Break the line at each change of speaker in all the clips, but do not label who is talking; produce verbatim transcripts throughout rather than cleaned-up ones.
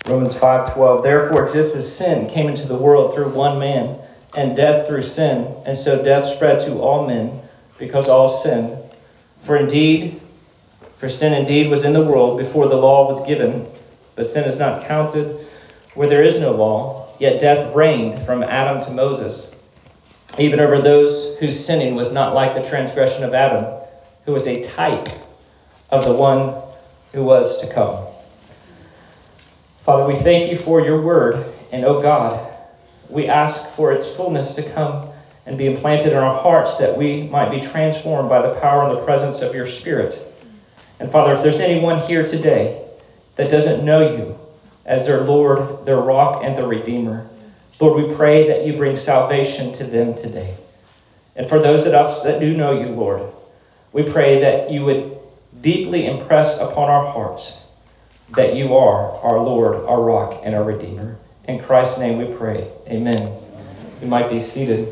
Romans five twelve. Therefore, just as sin came into the world through one man, and death through sin, and so death spread to all men, because all sinned. For indeed, for sin indeed was in the world before the law was given, but sin is not counted where there is no law. Yet death reigned from Adam to Moses, even over those whose sinning was not like the transgression of Adam, who was a type of the one who was to come. Father, we thank you for your word, and oh God, we ask for its fullness to come and be implanted in our hearts, that we might be transformed by the power and the presence of your Spirit. And Father, if there's anyone here today that doesn't know you as their Lord, their rock, and their Redeemer, Lord, we pray that you bring salvation to them today. And for those that, us that do know you, Lord, we pray that you would deeply impress upon our hearts that you are our Lord, our rock, and our Redeemer. In Christ's name we pray. Amen. You might be seated.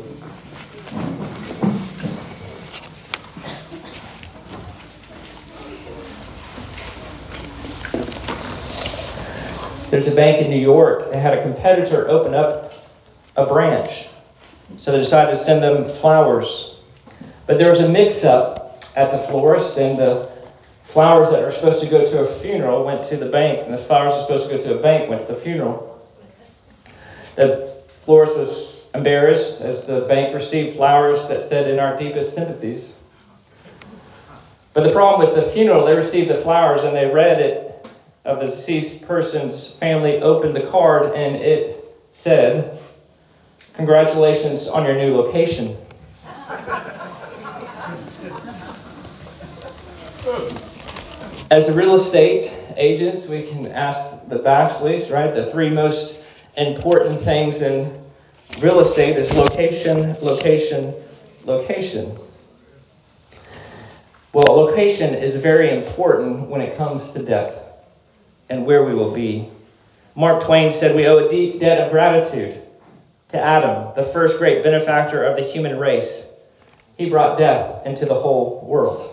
There's a bank in New York that had a competitor open up a branch. So they decided to send them flowers. But there was a mix-up at the florist, and the flowers that are supposed to go to a funeral went to the bank, and the flowers that are supposed to go to a bank went to the funeral. The florist was embarrassed as the bank received flowers that said, "In our deepest sympathies." But the problem with the funeral, they received the flowers and they read it of the deceased person's family, opened the card, and it said, "Congratulations on your new location." As a real estate agents, we can ask the backs lease, right? The three most important things in real estate is location, location, location. Well, location is very important when it comes to death and where we will be. Mark Twain said we owe a deep debt of gratitude to Adam, the first great benefactor of the human race. He brought death into the whole world.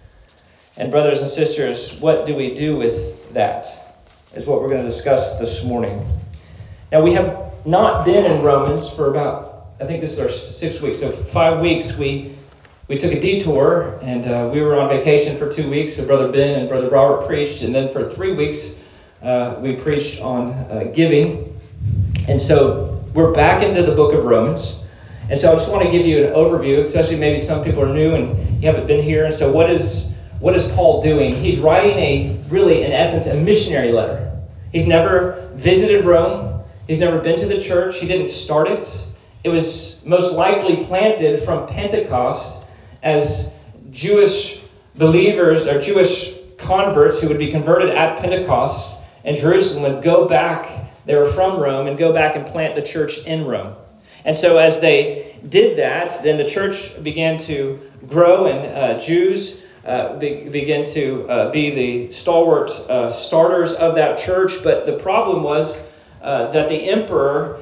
And brothers and sisters, what do we do with that is what we're going to discuss this morning. Now, we have not been in Romans for about, I think this is our sixth week, so five weeks we we took a detour, and uh, we were on vacation for two weeks. So Brother Ben and Brother Robert preached, and then for three weeks uh, we preached on uh, giving. And so we're back into the book of Romans. And so I just want to give you an overview, especially maybe some people are new and you haven't been here. And so what is what is Paul doing? He's writing a, really, in essence, a missionary letter. He's never visited Rome. He's never been to the church. He didn't start it. It was most likely planted from Pentecost as Jewish believers or Jewish converts who would be converted at Pentecost in Jerusalem would go back. They were from Rome and go back and plant the church in Rome. And so as they did that, then the church began to grow, and uh, Jews uh, be, began to uh, be the stalwart uh, starters of that church. But the problem was uh, that the emperor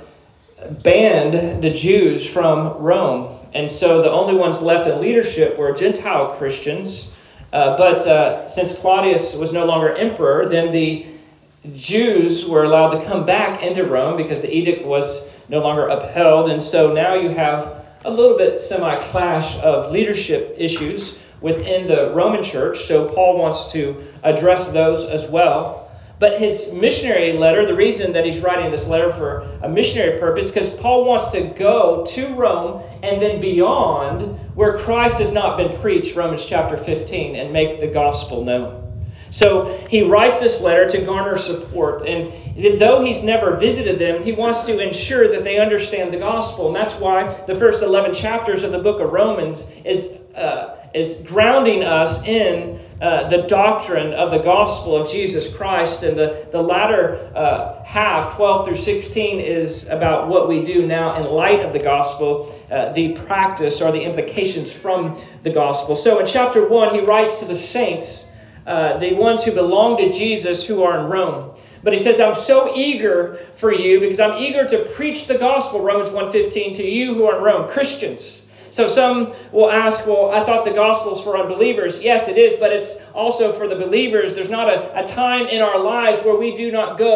banned the Jews from Rome. And so the only ones left in leadership were Gentile Christians. Uh, but uh, since Claudius was no longer emperor, then the Jews were allowed to come back into Rome because the edict was no longer upheld. And so now you have a little bit semi-clash of leadership issues within the Roman church. So Paul wants to address those as well. But his missionary letter, the reason that he's writing this letter for a missionary purpose, because Paul wants to go to Rome and then beyond where Christ has not been preached, Romans chapter fifteen, and make the gospel known. So he writes this letter to garner support, and though he's never visited them, he wants to ensure that they understand the gospel. And that's why the first eleven chapters of the book of Romans is uh, is grounding us in uh, the doctrine of the gospel of Jesus Christ. And the, the latter uh, half, twelve through sixteen, is about what we do now in light of the gospel, uh, the practice or the implications from the gospel. So in chapter one, he writes to the saints, Uh, the ones who belong to Jesus who are in Rome. But he says, I'm so eager for you because I'm eager to preach the gospel, Romans one fifteen, to you who are in Rome, Christians. So some will ask, well, I thought the gospel is for unbelievers. Yes, it is, but it's also for the believers. There's not a, a time in our lives where we do not go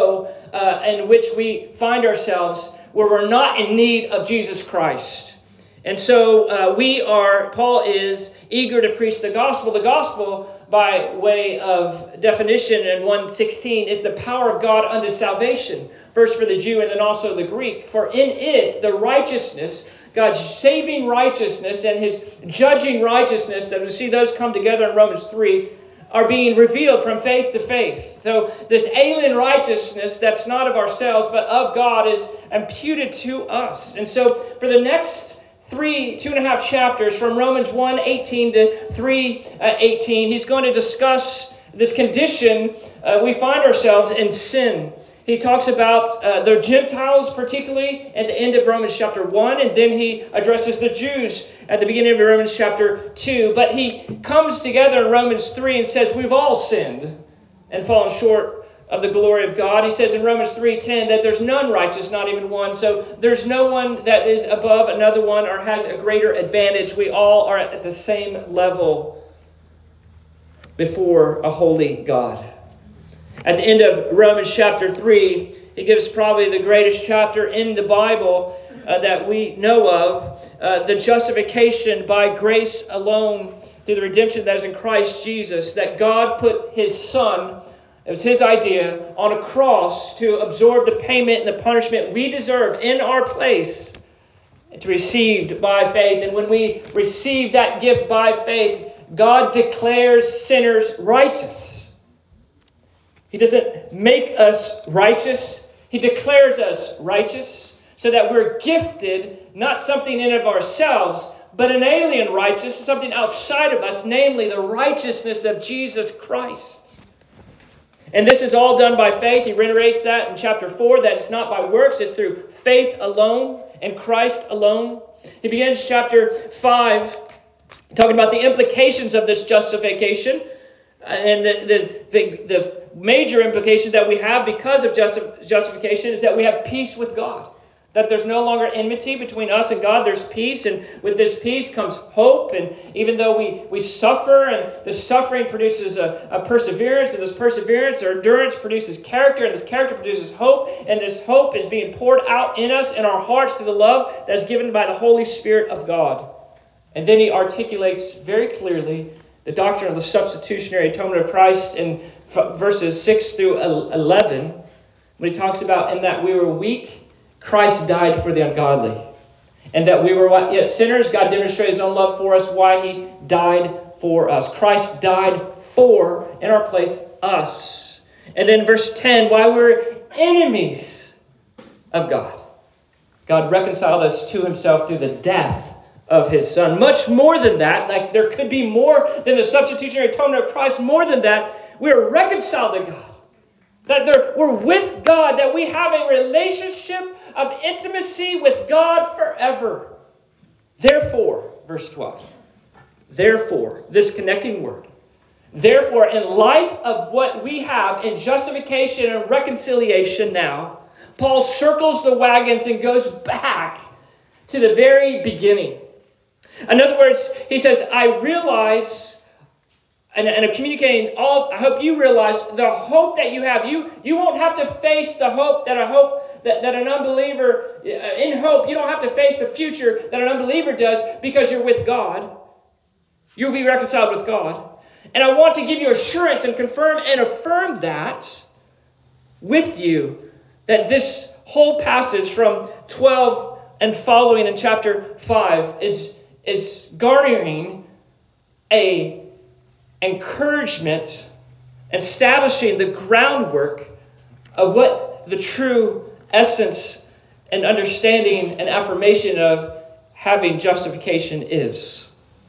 uh, in which we find ourselves where we're not in need of Jesus Christ. And so uh, we are, Paul is eager to preach the gospel. The gospel, by way of definition in one sixteen, is the power of God unto salvation, first for the Jew and then also the Greek. For in it, the righteousness, God's saving righteousness and his judging righteousness, that we see those come together in Romans three, are being revealed from faith to faith. So this alien righteousness that's not of ourselves but of God is imputed to us. And so for the next three, two and a half chapters, from Romans one eighteen to three eighteen, he's going to discuss this condition uh, we find ourselves in sin. He talks about uh, the Gentiles, particularly at the end of Romans chapter one, and then he addresses the Jews at the beginning of Romans chapter two. But he comes together in Romans three and says we've all sinned and fallen short of the glory of God. He says in Romans three ten that there's none righteous, not even one. So there's no one that is above another one or has a greater advantage. We all are at the same level before a holy God. At the end of Romans chapter three, he gives probably the greatest chapter in the Bible uh, that we know of, uh, the justification by grace alone through the redemption that is in Christ Jesus, that God put his Son, it was his idea, on a cross to absorb the payment and the punishment we deserve in our place, and to receive by faith. And when we receive that gift by faith, God declares sinners righteous. He doesn't make us righteous. He declares us righteous so that we're gifted, not something in of ourselves, but an alien righteousness, something outside of us, namely the righteousness of Jesus Christ. And this is all done by faith. He reiterates that in chapter four, that it's not by works, it's through faith alone and Christ alone. He begins chapter five talking about the implications of this justification. And the, the, the, the major implication that we have because of justi- justification is that we have peace with God. That there's no longer enmity between us and God. There's peace, and with this peace comes hope. And even though we, we suffer, and the suffering produces a, a perseverance, and this perseverance or endurance produces character, and this character produces hope, and this hope is being poured out in us, in our hearts, through the love that is given by the Holy Spirit of God. And then he articulates very clearly the doctrine of the substitutionary atonement of Christ in verses six through eleven, when he talks about in that we were weak, Christ died for the ungodly. And that we were yet sinners, God demonstrated his own love for us, why he died for us. Christ died for, in our place, us. And then verse ten, while we're enemies of God, God reconciled us to himself through the death of his Son. Much more than that, like there could be more than the substitutionary atonement of Christ, more than that, we are reconciled to God. That there, we're with God, that we have a relationship of intimacy with God forever. Therefore, verse twelve, therefore, this connecting word, therefore, in light of what we have in justification and reconciliation now, Paul circles the wagons and goes back to the very beginning. In other words, he says, I realize, and, and I'm communicating all, I hope you realize the hope that you have. You, you won't have to face the hope that a hope that, that an unbeliever, in hope, you don't have to face the future that an unbeliever does because you're with God. You'll be reconciled with God. And I want to give you assurance and confirm and affirm that with you, that this whole passage from twelve and following in chapter five is is garnering a encouragement, establishing the groundwork of what the true essence and understanding and affirmation of having justification is.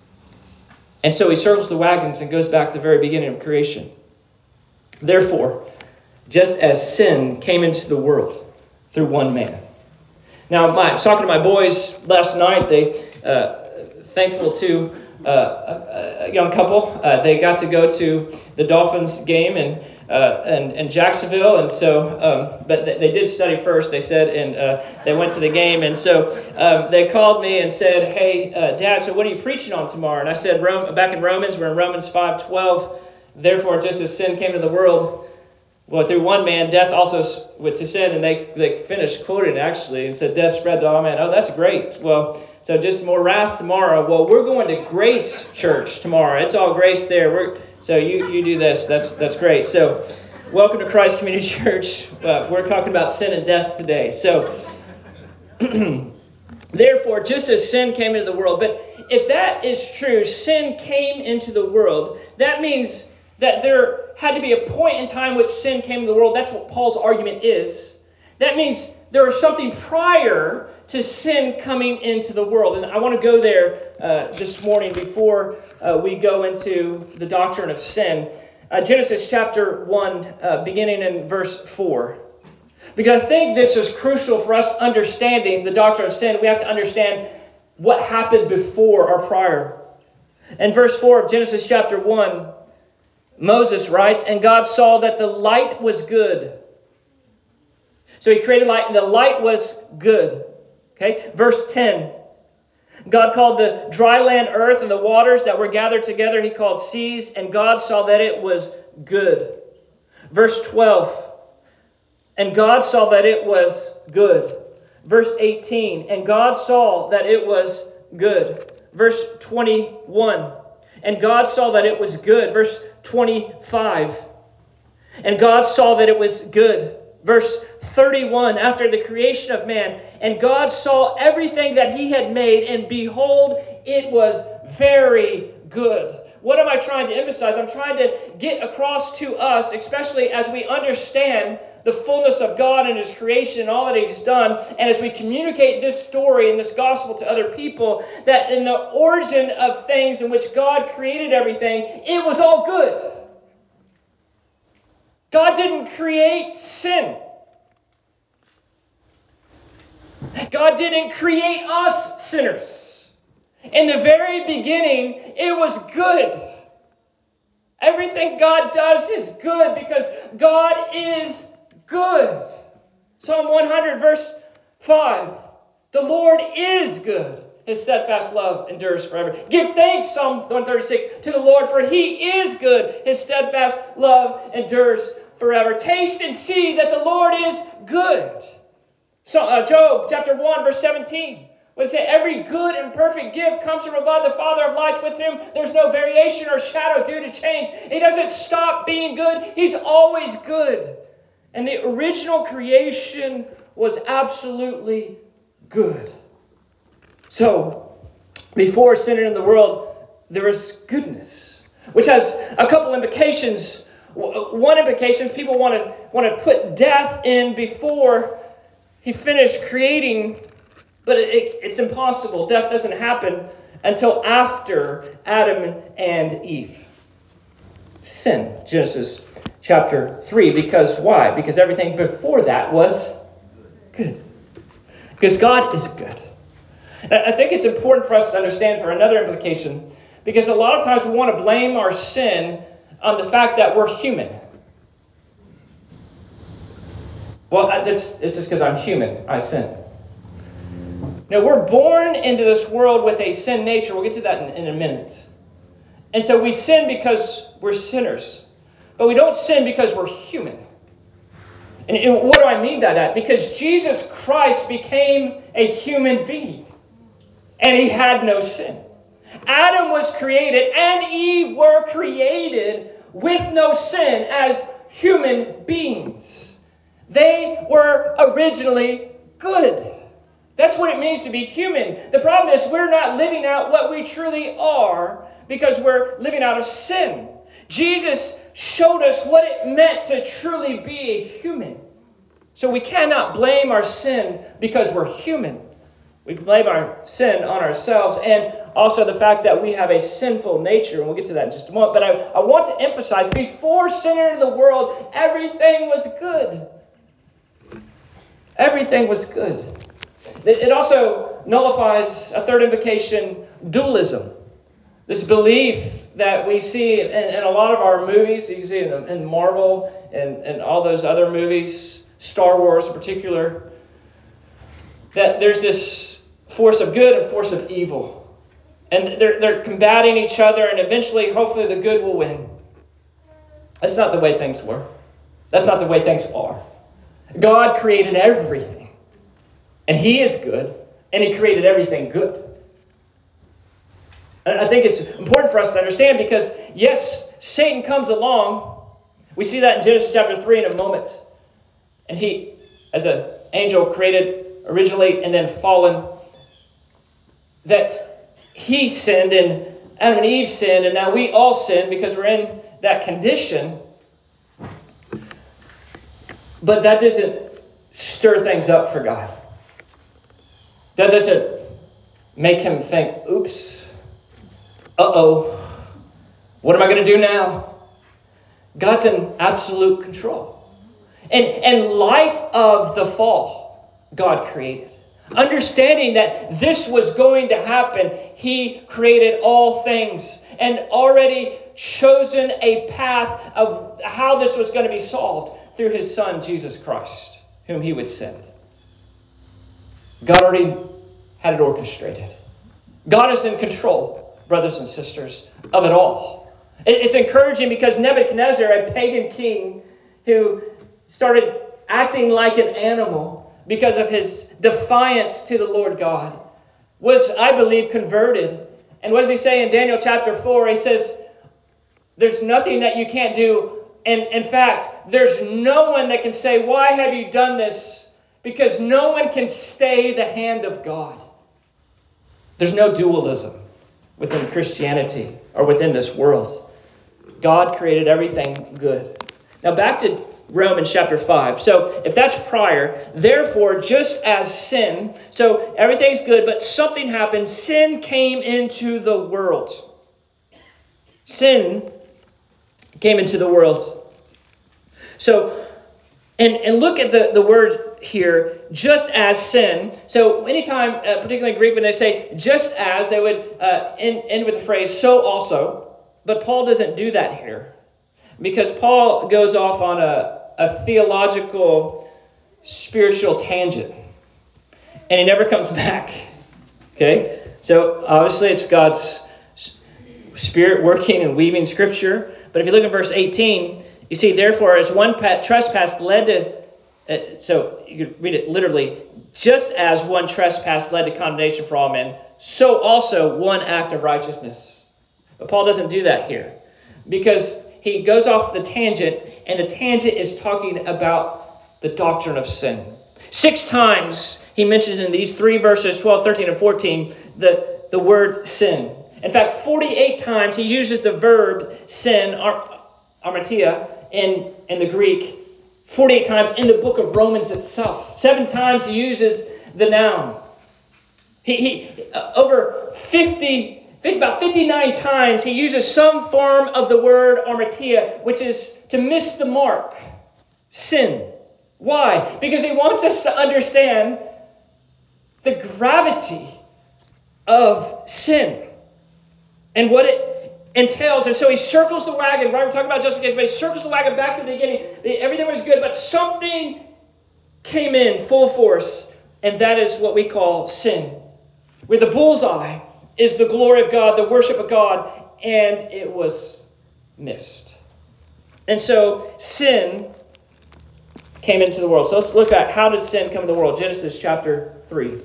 And so he circles the wagons and goes back to the very beginning of creation. Therefore, just as sin came into the world through one man. Now, my, I was talking to my boys last night. They uh, thankful to uh, a, a young couple. Uh, they got to go to the Dolphins game in uh, in, in Jacksonville, and so um, but they, they did study first. They said, and uh, they went to the game, and so um, they called me and said, "Hey, uh, Dad, so what are you preaching on tomorrow?" And I said, Rome, back in Romans, we're in Romans five twelve. Therefore, just as sin came to the world, Well, through one man, death also went to sin, and they, they finished quoting actually and said, death spread to all men. Oh, that's great. Well, so just more wrath tomorrow. Well, we're going to Grace Church tomorrow. It's all grace there. We're, so you, you do this. That's that's great. So welcome to Christ Community Church. Uh, we're talking about sin and death today. So therefore, just as sin came into the world, but if that is true, sin came into the world, that means that there had to be a point in time which sin came into the world. That's what Paul's argument is. That means there was something prior to sin coming into the world. And I want to go there uh, this morning before uh, we go into the doctrine of sin. Uh, Genesis chapter one, uh, beginning in verse four. Because I think this is crucial for us understanding the doctrine of sin. We have to understand what happened before or prior. In verse four of Genesis chapter one, Moses writes, and God saw that the light was good. So he created light, and the light was good. Okay, verse ten. God called the dry land earth, and the waters that were gathered together he called seas, and God saw that it was good. Verse twelve. And God saw that it was good. Verse eighteen. And God saw that it was good. Verse twenty-one. And God saw that it was good. Verse twenty-five. And God saw that it was good. Verse thirty-one, after the creation of man, and God saw everything that he had made, and behold, it was very good. What am I trying to emphasize? I'm trying to get across to us, especially as we understand the fullness of God and his creation and all that he's done, and as we communicate this story and this gospel to other people, that in the origin of things in which God created everything, it was all good. God didn't create sin. God didn't create us sinners. In the very beginning, it was good. Everything God does is good because God is good. Psalm one hundred, verse five. The Lord is good. His steadfast love endures forever. Give thanks, Psalm one thirty-six, to the Lord, for he is good. His steadfast love endures forever. Taste and see that the Lord is good. So, uh, Job chapter one, verse seventeen. What does it say? Every good and perfect gift comes from above, the Father of lights. With him there's no variation or shadow due to change. He doesn't stop being good. He's always good. And the original creation was absolutely good. So, before sin entered the world, there was goodness, which has a couple implications. One implication is people want to want to put death in before he finished creating, but it, it, it's impossible. Death doesn't happen until after Adam and Eve. Sin, Genesis chapter three. Because why? Because everything before that was good. Because God is good. And I think it's important for us to understand for another implication, because a lot of times we want to blame our sin on the fact that we're human. Well, it's, it's just because I'm human. I sin. Now, we're born into this world with a sin nature. We'll get to that in, in a minute. And so we sin because we're sinners. But we don't sin because we're human. And, and what do I mean by that? Because Jesus Christ became a human being. And he had no sin. Adam was created and Eve were created with no sin as human beings. They were originally good. That's what it means to be human. The problem is we're not living out what we truly are because we're living out of sin. Jesus showed us what it meant to truly be a human. So we cannot blame our sin because we're human. We blame our sin on ourselves and also the fact that we have a sinful nature. And we'll get to that in just a moment. But I, I want to emphasize, before sin entered the world, everything was good. Everything was good. It also nullifies a third implication, dualism. This belief that we see in, in a lot of our movies, you can see it in, in Marvel and, and all those other movies, Star Wars in particular, that there's this force of good and force of evil. And they're, they're combating each other, and eventually, hopefully, the good will win. That's not the way things work. That's not the way things are. God created everything. And He is good. And He created everything good. And I think it's important for us to understand because, yes, Satan comes along. We see that in Genesis chapter three in a moment. And he, as an angel created originally and then fallen, that he sinned and Adam and Eve sinned, and now we all sin because we're in that condition. But that doesn't stir things up for God. That doesn't make Him think, oops, uh-oh, what am I going to do now? God's in absolute control. And in light of the fall God created, understanding that this was going to happen, He created all things and already chosen a path of how this was going to be solved through His Son, Jesus Christ, whom He would send. God already had it orchestrated. God is in control, brothers and sisters, of it all. It's encouraging because Nebuchadnezzar, a pagan king who started acting like an animal because of his defiance to the Lord God, was, I believe, converted. And what does he say in Daniel chapter four? He says, there's nothing that you can't do. And in fact, there's no one that can say, why have you done this? Because no one can stay the hand of God. There's no dualism within Christianity or within this world. God created everything good. Now back to Romans chapter five. So if that's prior, therefore, just as sin, so everything's good, but something happened. Sin came into the world. Sin came into the world. So, and, and look at the, the word here, just as sin. So anytime, uh, particularly in Greek, when they say just as, they would uh, end, end with the phrase so also. But Paul doesn't do that here. Because Paul goes off on a, a theological, spiritual tangent. And he never comes back. Okay? So obviously it's God's Spirit working and weaving Scripture. But if you look at verse eighteen, you see, therefore, as one trespass led to, uh, so you could read it literally, just as one trespass led to condemnation for all men, so also one act of righteousness. But Paul doesn't do that here. Because he goes off the tangent, and the tangent is talking about the doctrine of sin. Six times he mentions in these three verses, twelve, thirteen, and fourteen, the, the word sin. In fact, forty-eight times he uses the verb sin, ar- armatia, in, in the Greek. forty-eight times in the book of Romans itself. Seven times he uses the noun. He, he uh, over fifty, think about fifty-nine times he uses some form of the word armatia, which is to miss the mark. Sin. Why? Because he wants us to understand the gravity of sin and what it entails. And so he circles the wagon, right? We're talking about justification, but he circles the wagon back to the beginning. Everything was good, but something came in full force, and that is what we call sin. Where the bullseye is the glory of God, the worship of God, and it was missed. And so sin came into the world. So let's look at how did sin come into the world. Genesis chapter three.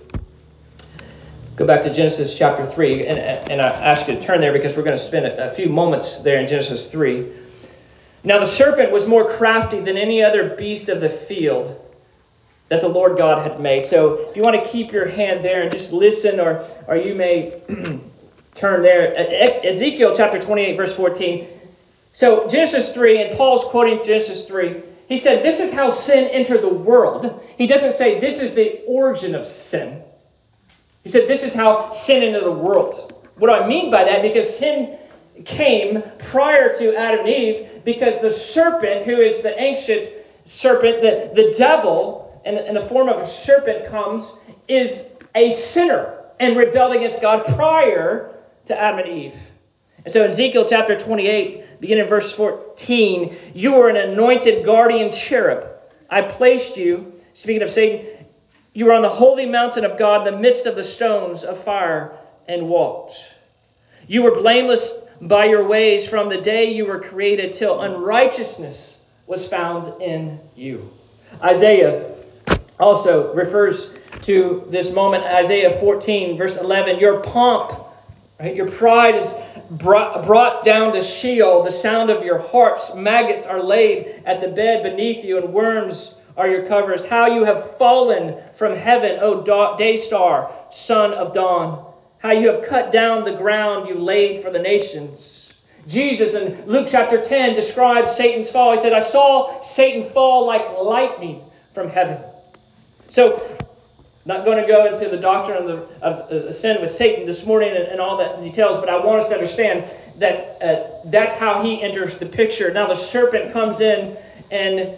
Go back to Genesis chapter three, and, and I ask you to turn there because we're going to spend a, a few moments there in Genesis three. Now the serpent was more crafty than any other beast of the field that the Lord God had made. So if you want to keep your hand there and just listen, or, or you may turn there. Ezekiel chapter twenty-eight, verse fourteen. So Genesis three, and Paul's quoting Genesis three. He said, this is how sin entered the world. He doesn't say this is the origin of sin. He said this is how sin entered the world. What do I mean by that? Because sin came prior to Adam and Eve, because the serpent, who is the ancient serpent, the, the devil, in the, in the form of a serpent comes, is a sinner and rebelled against God prior to Adam and Eve. And so in Ezekiel chapter twenty-eight, beginning in verse fourteen, you are an anointed guardian cherub. I placed you, speaking of Satan, you were on the holy mountain of God in the midst of the stones of fire and walked. You were blameless by your ways from the day you were created till unrighteousness was found in you. Isaiah also refers to this moment, Isaiah fourteen, verse eleven. Your pomp, right? Your pride is brought, brought down to Sheol. The sound of your harps, maggots are laid at the bed beneath you, and worms are your covers. How you have fallen from heaven, O day star, son of dawn. How you have cut down the ground you laid for the nations. Jesus in Luke chapter ten describes Satan's fall. He said, I saw Satan fall like lightning from heaven. So, not going to go into the doctrine of, the, of uh, sin with Satan this morning and, and all that details, but I want us to understand that uh, that's how he enters the picture. Now the serpent comes in, and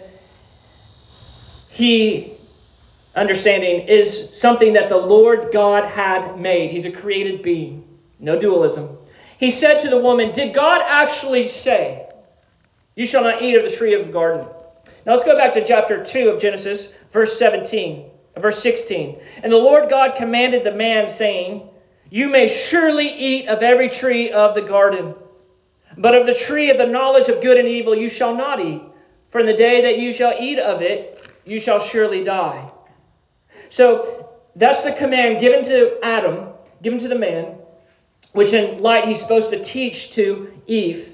he, understanding, is something that the Lord God had made. He's a created being. No dualism. He said to the woman, did God actually say, you shall not eat of the tree of the garden? Now let's go back to chapter two of Genesis, verse seventeen. Verse sixteen. And the Lord God commanded the man, saying, you may surely eat of every tree of the garden, but of the tree of the knowledge of good and evil you shall not eat. For in the day that you shall eat of it, you shall surely die. So that's the command given to Adam, given to the man, which in light he's supposed to teach to Eve.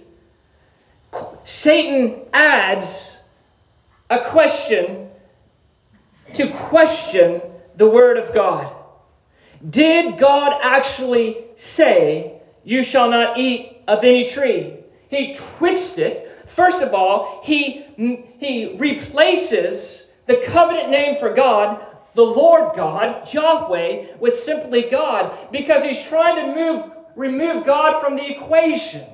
Satan adds a question to question the word of God. Did God actually say, you shall not eat of any tree? He twists it. First of all, he, he replaces the covenant name for God, the Lord God, Yahweh, with simply God, because he's trying to move, remove God from the equation.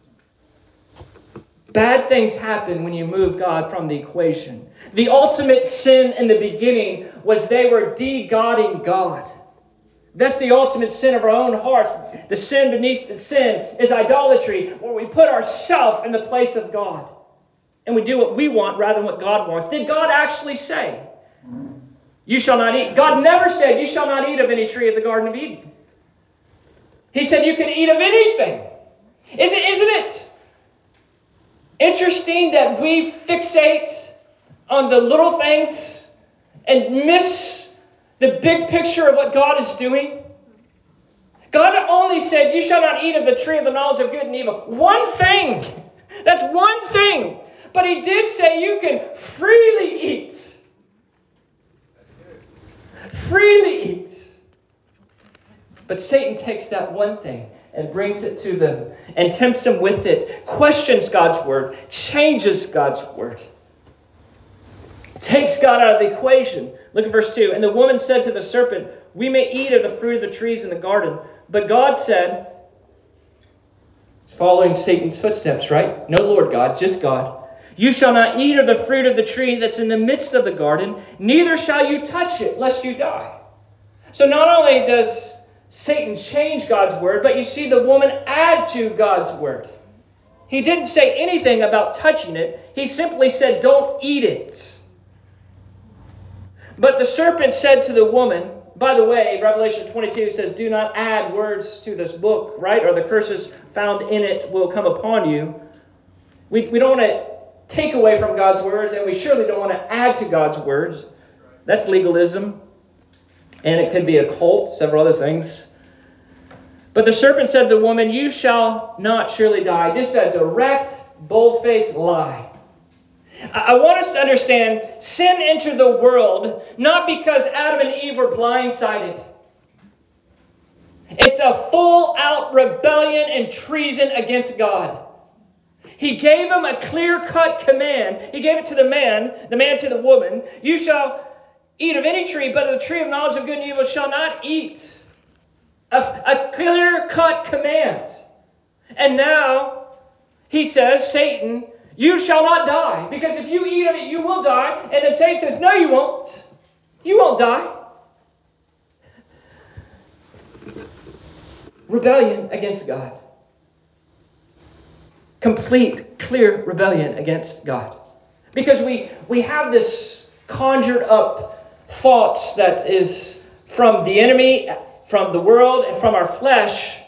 Bad things happen when you move God from the equation. The ultimate sin in the beginning was they were de-godding God. That's the ultimate sin of our own hearts. The sin beneath the sin is idolatry, where we put ourselves in the place of God. And we do what we want rather than what God wants. Did God actually say, you shall not eat? God never said, you shall not eat of any tree of the Garden of Eden. He said you can eat of anything. Isn't, isn't it interesting that we fixate on the little things and miss the big picture of what God is doing? God only said, you shall not eat of the tree of the knowledge of good and evil. One thing. That's one thing. But he did say you can freely eat. Freely eat. But Satan takes that one thing and brings it to them and tempts them with it, questions God's word, changes God's word, takes God out of the equation. Look at verse two. And the woman said to the serpent, we may eat of the fruit of the trees in the garden. But God said, following Satan's footsteps, right? No Lord God, just God. You shall not eat of the fruit of the tree that's in the midst of the garden, neither shall you touch it, lest you die. So not only does Satan change God's word, but you see the woman add to God's word. He didn't say anything about touching it. He simply said, don't eat it. But the serpent said to the woman, by the way, Revelation twenty-two says, do not add words to this book, right? Or the curses found in it will come upon you. We, we don't want to take away from God's words, and we surely don't want to add to God's words. That's legalism. And it could be a cult, several other things. But the serpent said to the woman, you shall not surely die. Just a direct, bold-faced lie. I want us to understand sin entered the world not because Adam and Eve were blindsided. It's a full-out rebellion and treason against God. He gave them a clear-cut command. He gave it to the man, the man to the woman. You shall eat of any tree, but of the tree of knowledge of good and evil shall not eat. A, a clear-cut command. And now, he says, Satan, you shall not die. Because if you eat of it, you will die. And then Satan says, no, you won't. You won't die. Rebellion against God. Complete, clear rebellion against God. Because we, we have this conjured up thoughts that is from the enemy, from the world, and from our flesh,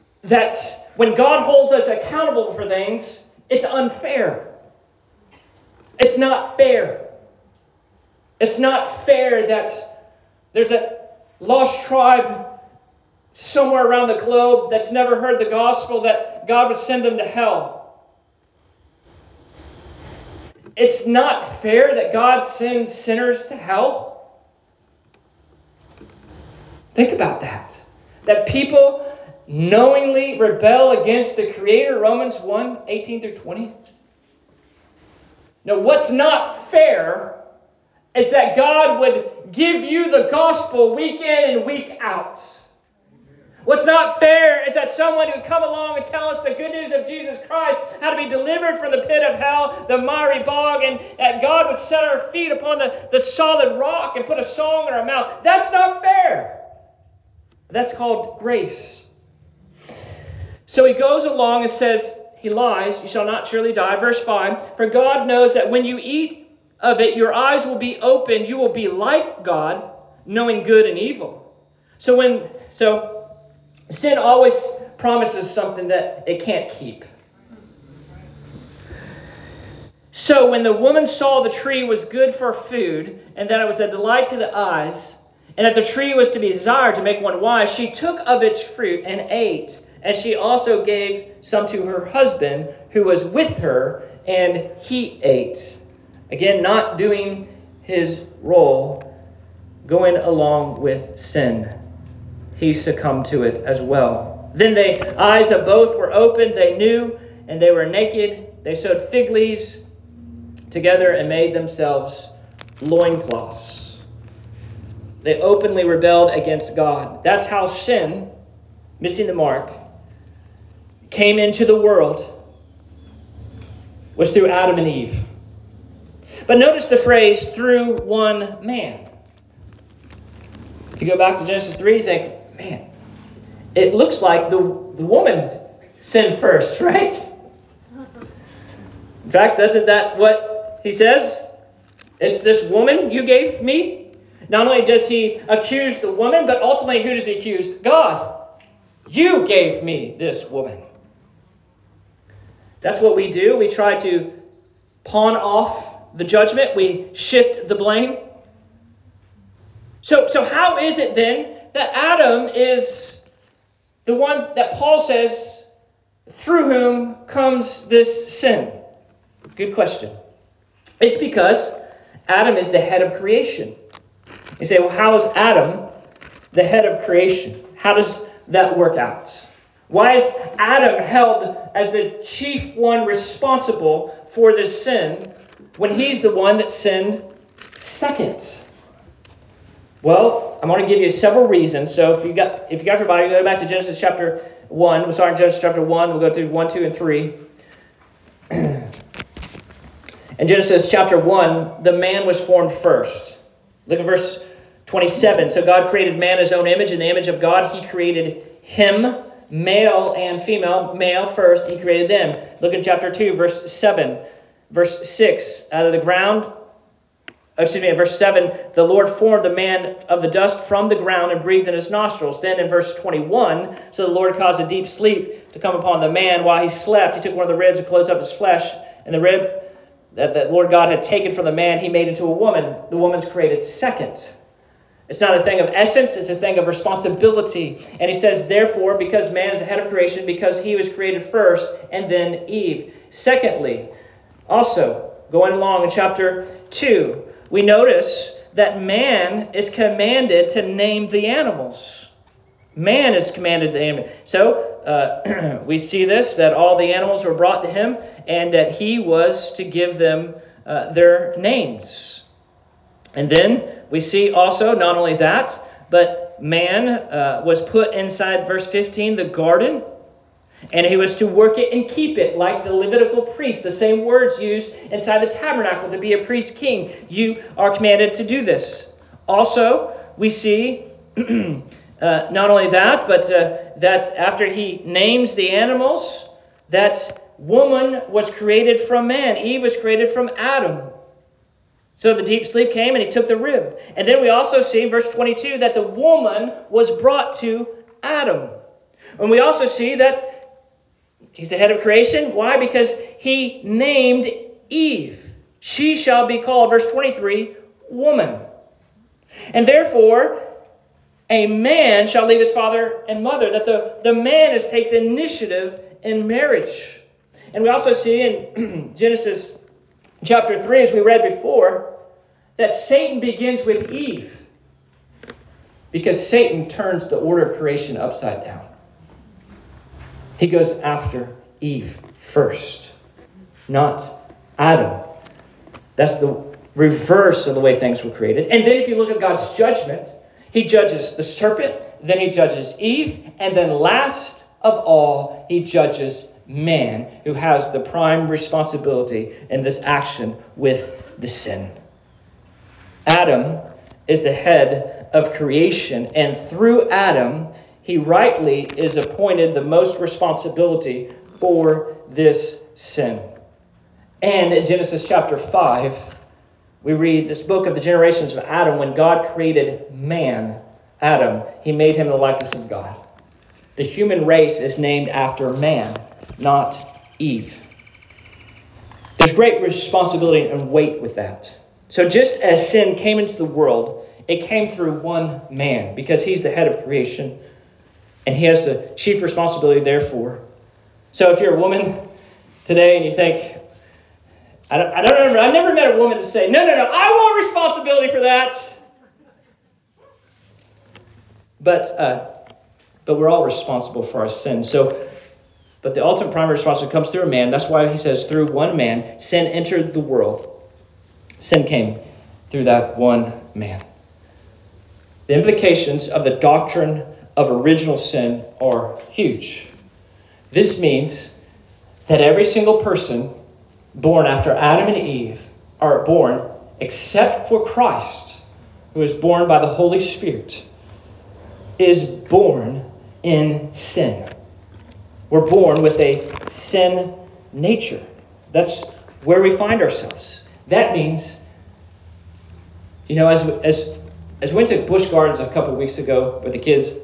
that when God holds us accountable for things, it's unfair. It's not fair. It's not fair that there's a lost tribe somewhere around the globe that's never heard the gospel, that God would send them to hell. It's not fair that God sends sinners to hell. Think about that. That people knowingly rebel against the Creator, Romans one, eighteen through twenty. Now, what's not fair is that God would give you the gospel week in and week out. What's not fair is that someone would come along and tell us the good news of Jesus Christ, how to be delivered from the pit of hell, the miry bog, and that God would set our feet upon the, the solid rock and put a song in our mouth. That's not fair. That's called grace. So he goes along and says, he lies, you shall not surely die. Verse five, for God knows that when you eat of it, your eyes will be opened, you will be like God, knowing good and evil. So when, so sin always promises something that it can't keep. So when the woman saw the tree was good for food, and that it was a delight to the eyes, and that the tree was to be desired to make one wise, she took of its fruit and ate. And she also gave some to her husband who was with her, and he ate. Again, not doing his role, going along with sin. He succumbed to it as well. Then the eyes of both were opened, they knew, and they were naked. They sewed fig leaves together and made themselves loincloths. They openly rebelled against God. That's how sin, missing the mark, came into the world, was through Adam and Eve. But notice the phrase, through one man. If you go back to Genesis three, you think, man, it looks like the, the woman sinned first, right? In fact, isn't that what he says? It's this woman you gave me. Not only does he accuse the woman, but ultimately who does he accuse? God. You gave me this woman. That's what we do. We try to pawn off the judgment. We shift the blame. So, so how is it then that Adam is the one that Paul says through whom comes this sin? Good question. It's because Adam is the head of creation. You say, well, how is Adam the head of creation? How does that work out? Why is Adam held as the chief one responsible for this sin when he's the one that sinned second? Well, I'm going to give you several reasons. So if you got if you got your Bible, go back to Genesis chapter one. We'll start in Genesis chapter one. We'll go through one, two, and three. In Genesis chapter one, the man was formed first. Look at verse twenty-seven. So God created man in his own image. In the image of God, he created him. Male and female, male first, he created them. Look at chapter two, verse seven. Verse six, out of the ground, excuse me, in verse seven, the Lord formed the man of the dust from the ground and breathed in his nostrils. Then in verse twenty-one, so the Lord caused a deep sleep to come upon the man. While he slept, he took one of the ribs and closed up his flesh. And the rib that the Lord God had taken from the man, he made into a woman. The woman's created second. It's not a thing of essence, it's a thing of responsibility. And he says, therefore, because man is the head of creation, because he was created first, and then Eve. Secondly, also, going along in chapter two, we notice that man is commanded to name the animals. Man is commanded to name it. So, uh, we see this, that all the animals were brought to him, and that he was to give them uh, their names. And then we see also, not only that, but man uh, was put inside, verse fifteen, the garden, and he was to work it and keep it like the Levitical priest. The same words used inside the tabernacle to be a priest king. You are commanded to do this. Also, we see uh, not only that, but uh, that after he names the animals, that woman was created from man. Eve was created from Adam. So the deep sleep came and he took the rib. And then we also see, verse twenty-two, that the woman was brought to Adam. And we also see that he's the head of creation. Why? Because he named Eve. She shall be called, verse twenty-three, woman. And therefore, a man shall leave his father and mother, that the, the man is take the initiative in marriage. And we also see in Genesis chapter three, as we read before, that Satan begins with Eve. Because Satan turns the order of creation upside down. He goes after Eve first, not Adam. That's the reverse of the way things were created. And then if you look at God's judgment, he judges the serpent, then he judges Eve, and then last of all, he judges man, who has the prime responsibility in this action with the sin. Adam is the head of creation, and through Adam, he rightly is appointed the most responsibility for this sin. And in Genesis chapter five, we read this book of the generations of Adam. When God created man, Adam, he made him in the likeness of God. The human race is named after man, not Eve. There's great responsibility and weight with that. So just as sin came into the world, it came through one man, because he's the head of creation, and he has the chief responsibility therefore. So if you're a woman today and you think, I don't, I don't remember, I never met a woman to say, no, no, no, I want responsibility for that. But uh, but we're all responsible for our sin. So, but the ultimate primary responsibility comes through a man. That's why he says, through one man, sin entered the world. Sin came through that one man. The implications of the doctrine of original sin are huge. This means that every single person born after Adam and Eve are born, except for Christ, who is born by the Holy Spirit, is born in sin. We're born with a sin nature. That's where we find ourselves. That means, you know, as as as we went to Busch Gardens a couple of weeks ago with the kids,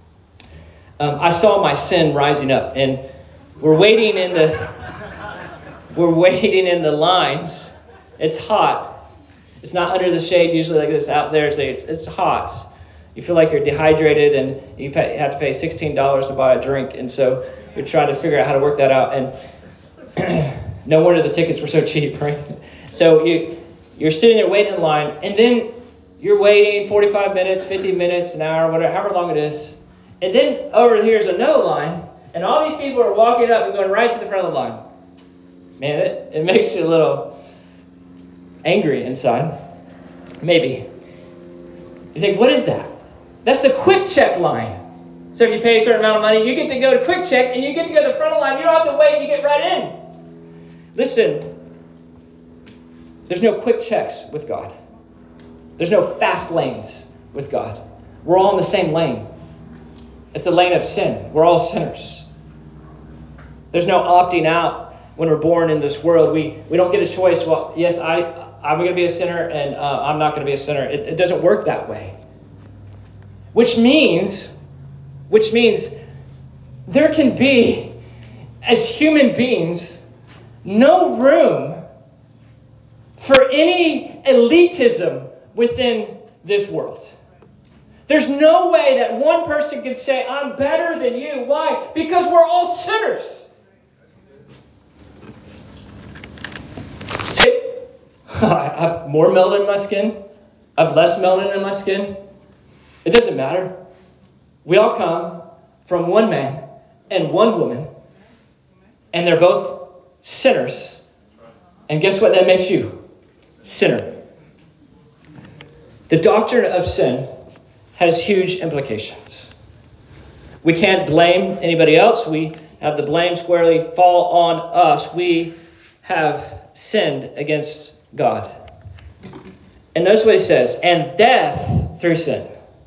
um, I saw my sin rising up, and we're waiting in the we're waiting in the lines. It's hot. It's not under the shade usually like this out there. So it's it's hot. You feel like you're dehydrated, and you pay, have to pay sixteen dollars to buy a drink, and so we try to figure out how to work that out. And no wonder the tickets were so cheap, right? So you you're sitting there waiting in line, and then you're waiting forty-five minutes, fifty minutes, an hour, whatever, however long it is. And then over here's a no line, and all these people are walking up and going right to the front of the line. Man, it, it makes you a little angry inside. Maybe. You think, what is that? That's the Quick Check line. So if you pay a certain amount of money, you get to go to Quick Check, and you get to go to the front of the line. You don't have to wait, you get right in. Listen, there's no quick checks with God. There's no fast lanes with God. We're all in the same lane. It's the lane of sin. We're all sinners. There's no opting out when we're born in this world. We we don't get a choice. Well, yes, I, I'm going to be a sinner, and uh, I'm not going to be a sinner. It, it doesn't work that way. Which means, which means there can be, as human beings, no room for any elitism within this world. There's no way that one person can say, I'm better than you. Why? Because we're all sinners. See, I have more melanin in my skin. I have less melanin in my skin. It doesn't matter. We all come from one man and one woman, and they're both sinners. And guess what that makes you? Sinner. The doctrine of sin has huge implications. We can't blame anybody else. We have the blame squarely fall on us. We have sinned against God. And notice what he says, and death through sin.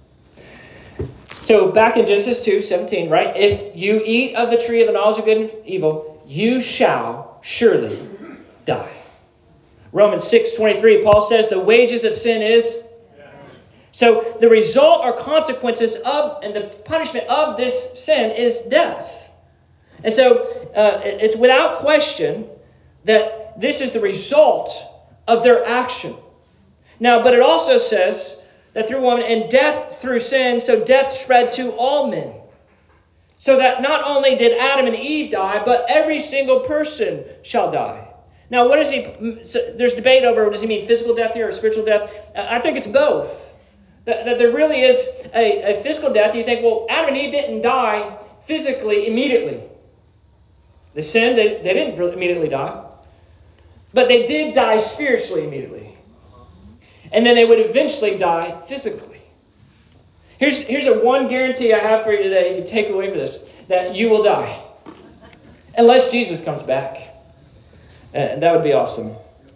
So back in Genesis two seventeen, right? If you eat of the tree of the knowledge of good and evil, you shall surely die. Romans six twenty-three, Paul says the wages of sin is... So the result or consequences of, and the punishment of this sin is death. And so uh, it's without question that this is the result of their action. Now, but it also says that through one, and death through sin, so death spread to all men. So that not only did Adam and Eve die, but every single person shall die. Now, what does he, so there's debate over, does he mean physical death here or spiritual death? I think it's both. That, that there really is a, a physical death. You think, well, Adam and Eve didn't die physically immediately. They sinned, they, they didn't immediately die. But they did die spiritually immediately. And then they would eventually die physically. Here's, here's a one guarantee I have for you today, you take away from this, that you will die. Unless Jesus comes back. And that would be awesome.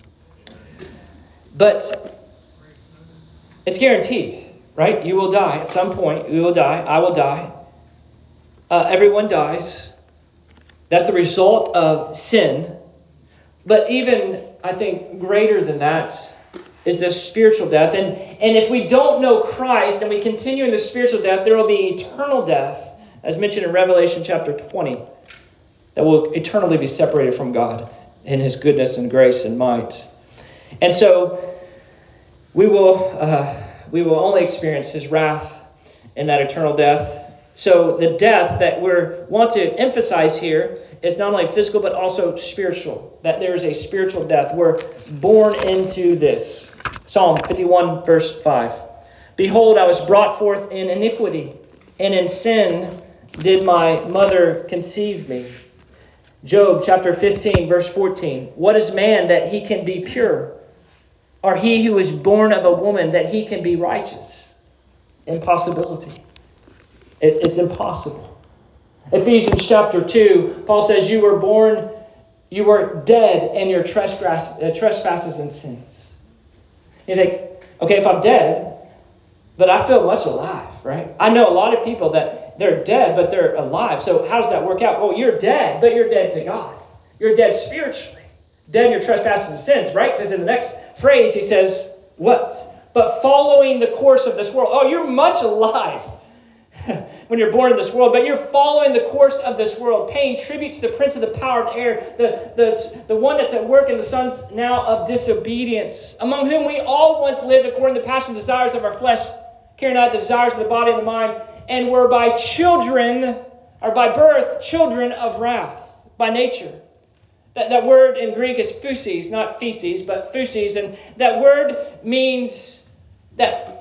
But it's guaranteed, right? You will die at some point. You will die. I will die. Uh, everyone dies. That's the result of sin. But even, I think, greater than that is this spiritual death. And, and if we don't know Christ and we continue in the spiritual death, there will be eternal death, as mentioned in Revelation chapter twenty, that will eternally be separated from God in his goodness and grace and might. And so we will uh, we will only experience his wrath in that eternal death. So the death that we want to emphasize here is not only physical but also spiritual. That there is a spiritual death. We're born into this. Psalm fifty-one verse five. Behold, I was brought forth in iniquity, and in sin did my mother conceive me. Job chapter fifteen verse fourteen. What is man that he can be pure? Or he who is born of a woman that he can be righteous? Impossibility. It, it's impossible. Ephesians chapter two, Paul says, you were born, you were dead in your trespass, uh, trespasses and sins. You think, okay, if I'm dead, but I feel much alive, right? I know a lot of people that they're dead, but they're alive. So how does that work out? Well, you're dead, but you're dead to God. You're dead spiritually. Dead in your trespasses and sins, right? Because in the next phrase, he says, what? But following the course of this world. Oh, you're much alive when you're born in this world, but you're following the course of this world, paying tribute to the prince of the power of the air, the, the, the one that's at work in the sons now of disobedience, among whom we all once lived according to the passions and desires of our flesh, carrying out the desires of the body and the mind, and were by children, or by birth, children of wrath, by nature. That, that word in Greek is physis, not feces, but physis, and that word means that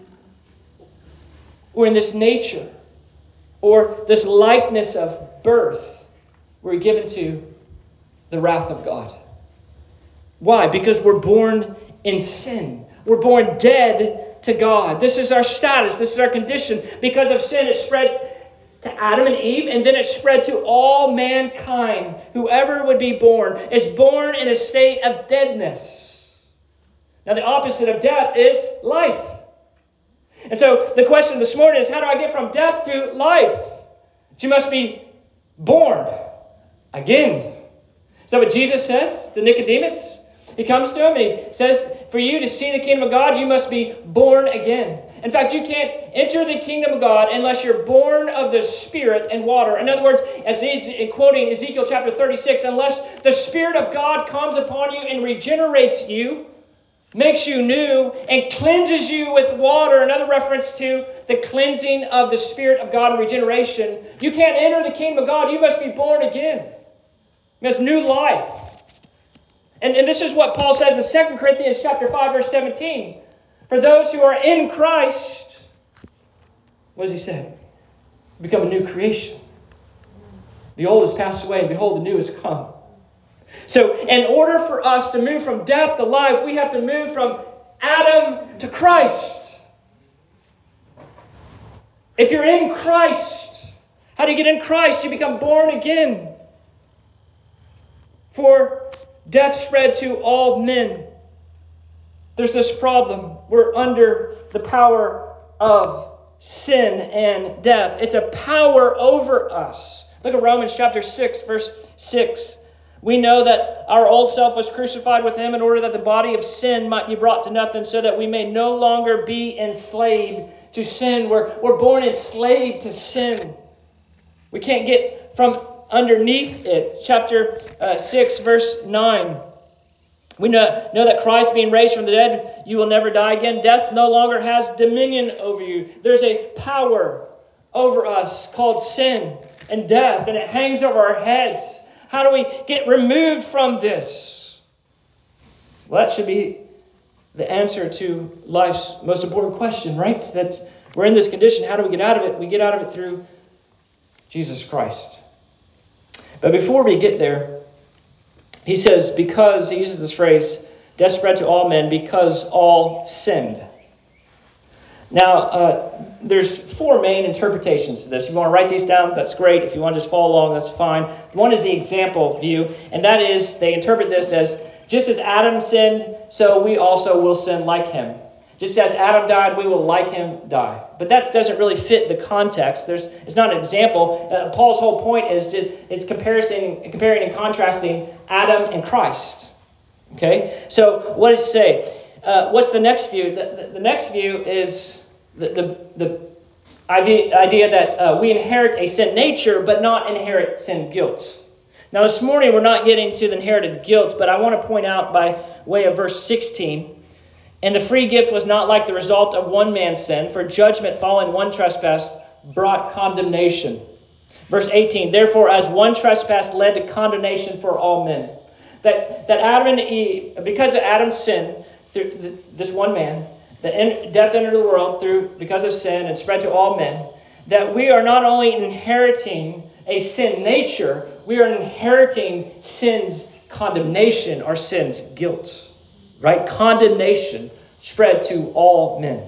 we're in this nature, or this likeness of birth, we're given to the wrath of God. Why? Because we're born in sin. We're born dead to God. This is our status. This is our condition. Because of sin, it spread to Adam and Eve, and then it spread to all mankind. Whoever would be born is born in a state of deadness. Now, the opposite of death is life. And so the question this morning is, how do I get from death to life? You must be born again. Is that what Jesus says to Nicodemus? He comes to him and he says, for you to see the kingdom of God, you must be born again. In fact, you can't enter the kingdom of God unless you're born of the Spirit and water. In other words, as he's quoting Ezekiel chapter thirty-six, unless the Spirit of God comes upon you and regenerates you, makes you new, and cleanses you with water, another reference to the cleansing of the Spirit of God and regeneration, you can't enter the kingdom of God. You must be born again. You must new life. And, and this is what Paul says in Second Corinthians chapter five, verse seventeen. For those who are in Christ, what does he say? Become a new creation. The old has passed away, and behold, the new has come. So in order for us to move from death to life, we have to move from Adam to Christ. If you're in Christ, how do you get in Christ? You become born again. For death spread to all men. There's this problem. We're under the power of sin and death. It's a power over us. Look at Romans chapter six, verse six. We know that our old self was crucified with him in order that the body of sin might be brought to nothing, so that we may no longer be enslaved to sin. We're, we're born enslaved to sin. We can't get from underneath it. Chapter uh, six, verse nine. We know, know that Christ being raised from the dead, you will never die again. Death no longer has dominion over you. There's a power over us called sin and death, and it hangs over our heads. How do we get removed from this? Well, that should be the answer to life's most important question, right? That we're in this condition. How do we get out of it? We get out of it through Jesus Christ. But before we get there, he says, because, he uses this phrase, death spread to all men because all sinned. Now, uh, there's four main interpretations to this. If you want to write these down, that's great. If you want to just follow along, that's fine. One is the example view, and that is they interpret this as, just as Adam sinned, so we also will sin like him. Just as Adam died, we will like him die. But that doesn't really fit the context. There's, it's not an example. Uh, Paul's whole point is just, is comparison, comparing and contrasting Adam and Christ. Okay? So what does it say? Uh, what's the next view? The, the, the next view is the, the, the idea that uh, we inherit a sin nature, but not inherit sin guilt. Now this morning we're not getting to the inherited guilt, but I want to point out by way of verse sixteen, and the free gift was not like the result of one man's sin, for judgment following one trespass brought condemnation. Verse eighteen, therefore as one trespass led to condemnation for all men. That, that Adam and Eve, because of Adam's sin, through this one man, that death entered the world through because of sin and spread to all men, that we are not only inheriting a sin nature, we are inheriting sin's condemnation or sin's guilt. Right? Condemnation spread to all men.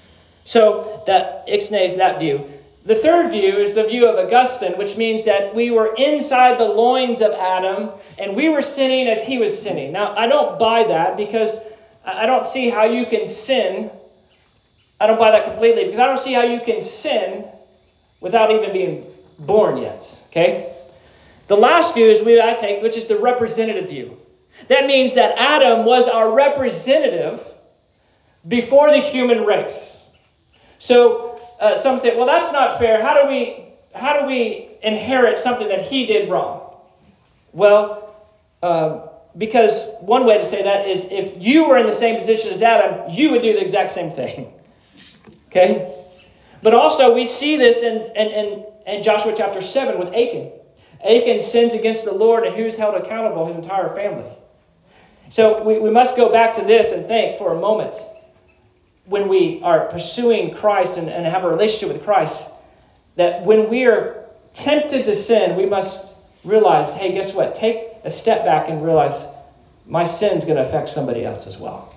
So that ixnays that view. The third view is the view of Augustine, which means that we were inside the loins of Adam and we were sinning as he was sinning. Now, I don't buy that because I don't see how you can sin. I don't buy that completely because I don't see how you can sin without even being born yet. Okay? The last view is what I take, which is the representative view. That means that Adam was our representative before the human race. So uh, some say, well, that's not fair. How do we how do we inherit something that he did wrong? Well, uh, because one way to say that is if you were in the same position as Adam, you would do the exact same thing. Okay? But also we see this in, in, in, in Joshua chapter seven with Achan. Achan sins against the Lord, and who's held accountable? His entire family. So we, we must go back to this and think for a moment, when we are pursuing Christ and, and have a relationship with Christ, that when we are tempted to sin, we must realize, hey, guess what? Take a step back and realize my sin is going to affect somebody else as well.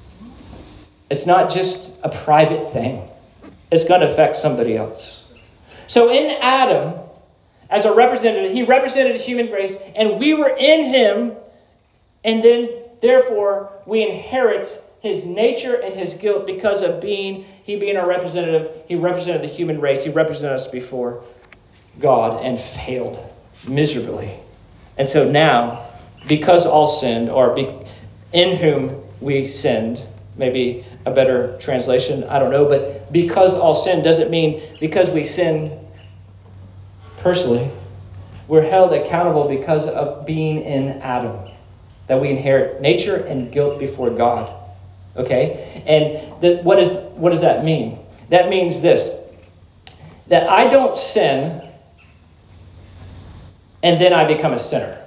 It's not just a private thing. It's going to affect somebody else. So in Adam, as a representative, he represented the human race, and we were in him, and then therefore, we inherit his nature and his guilt because of being he being our representative. He represented the human race. He represented us before God and failed miserably. And so now, because all sinned, or be, in whom we sinned, maybe a better translation, I don't know, but because all sinned doesn't mean because we sin personally. We're held accountable because of being in Adam. That we inherit nature and guilt before God. Okay? And the, what, is, what does that mean? That means this. That I don't sin and then I become a sinner.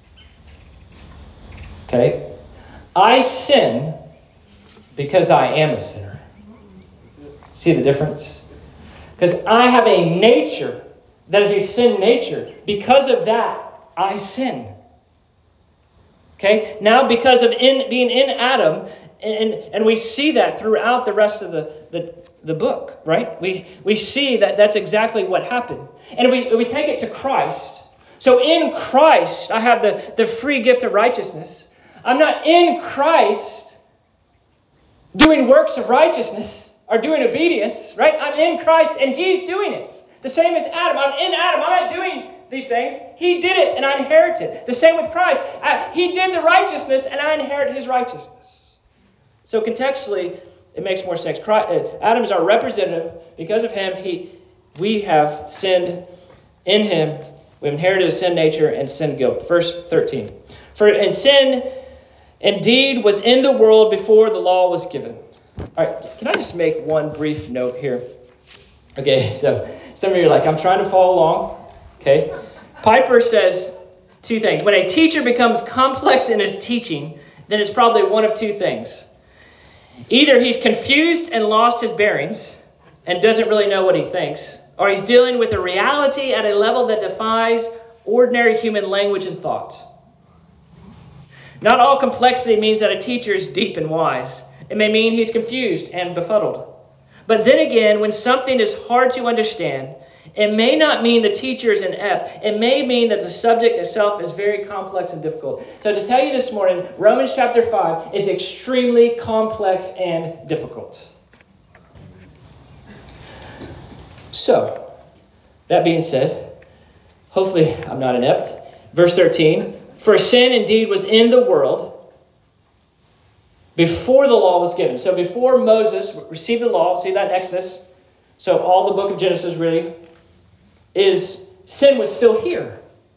Okay? I sin because I am a sinner. See the difference? Because I have a nature that is a sin nature. Because of that, I sin. Okay, now because of in, being in Adam, and, and we see that throughout the rest of the, the, the book, right? We we see that that's exactly what happened. And if we, if we take it to Christ, so in Christ, I have the, the free gift of righteousness. I'm not in Christ doing works of righteousness or doing obedience, right? I'm in Christ and he's doing it. The same as Adam. I'm in Adam. I'm not doing these things. He did it and I inherited. The same with Christ. I, he did the righteousness and I inherited his righteousness. So contextually, it makes more sense. Christ, uh, Adam is our representative. Because of him, he, we have sinned in him. We've inherited a sin nature and sin guilt. Verse thirteen. For in sin, indeed was in the world before the law was given. All right, can I just make one brief note here? Okay, so some of you are like, I'm trying to follow along. Okay. Piper says two things. When a teacher becomes complex in his teaching, then it's probably one of two things. Either he's confused and lost his bearings and doesn't really know what he thinks, or he's dealing with a reality at a level that defies ordinary human language and thought. Not all complexity means that a teacher is deep and wise. It may mean he's confused and befuddled. But then again, when something is hard to understand, it may not mean the teacher is inept. It may mean that the subject itself is very complex and difficult. So to tell you this morning, Romans chapter five is extremely complex and difficult. So, that being said, hopefully I'm not inept. Verse thirteen, for sin indeed was in the world before the law was given. So before Moses received the law, see that in Exodus? So all the book of Genesis really is sin was still here.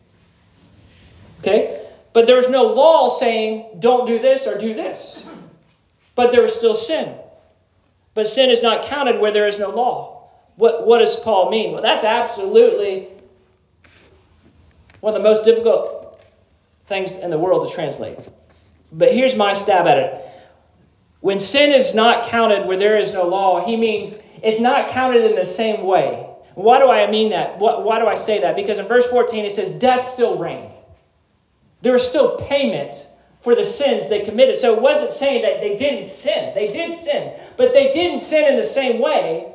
Okay? But there was no law saying don't do this or do this. But there was still sin. But sin is not counted where there is no law. What, what does Paul mean? Well, that's absolutely one of the most difficult things in the world to translate. But here's my stab at it. When sin is not counted where there is no law, he means it's not counted in the same way. Why do I mean that? Why do I say that? Because in verse fourteen it says death still reigned. There was still payment for the sins they committed. So it wasn't saying that they didn't sin. They did sin. But they didn't sin in the same way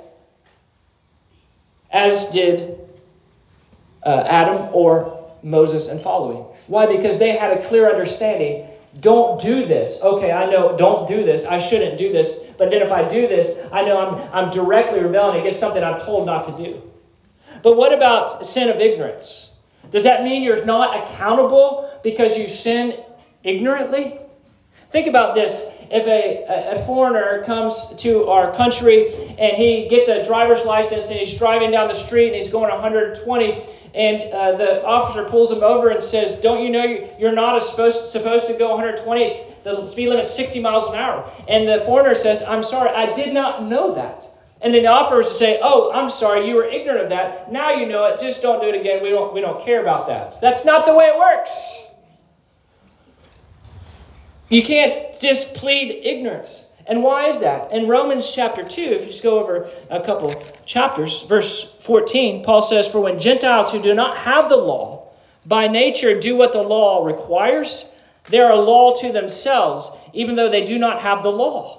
as did uh, Adam or Moses and following. Why? Because they had a clear understanding. Don't do this. Okay, I know, don't do this. I shouldn't do this. But then if I do this, I know I'm, I'm directly rebelling against something I'm told not to do. But what about sin of ignorance? Does that mean you're not accountable because you sin ignorantly? Think about this. If a, a foreigner comes to our country and he gets a driver's license and he's driving down the street and he's going one hundred twenty, and uh, the officer pulls him over and says, don't you know you're not supposed, supposed to go one hundred twenty? It's, the speed limit is sixty miles an hour. And the foreigner says, I'm sorry, I did not know that. And then the officer say, oh, I'm sorry, you were ignorant of that. Now you know it. Just don't do it again. We don't, we don't care about that. That's not the way it works. You can't just plead ignorance. And why is that? In Romans chapter two, if you just go over a couple chapters, verse fourteen, Paul says, for when Gentiles who do not have the law by nature do what the law requires, they are a law to themselves, even though they do not have the law.